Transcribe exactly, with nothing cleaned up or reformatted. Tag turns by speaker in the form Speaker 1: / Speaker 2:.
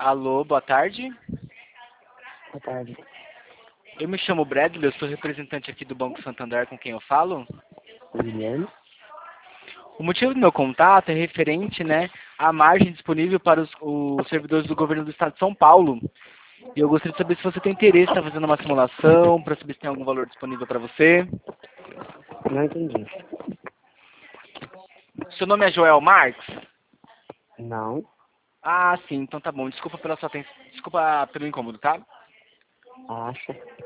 Speaker 1: Alô, boa tarde.
Speaker 2: Boa tarde.
Speaker 1: Eu me chamo Bradley, eu sou representante aqui do Banco Santander, com quem eu falo.
Speaker 2: O Guilherme?
Speaker 1: O motivo do meu contato é referente, né, à margem disponível para os, os servidores do governo do estado de São Paulo. E eu gostaria de saber se você tem interesse em estar fazendo uma simulação, para saber se tem algum valor disponível para você.
Speaker 2: Não entendi.
Speaker 1: Seu nome é Joel Marques?
Speaker 2: Não.
Speaker 1: Ah, sim, então tá bom. Desculpa pela sua atenção. Desculpa pelo incômodo, tá?
Speaker 2: Acha.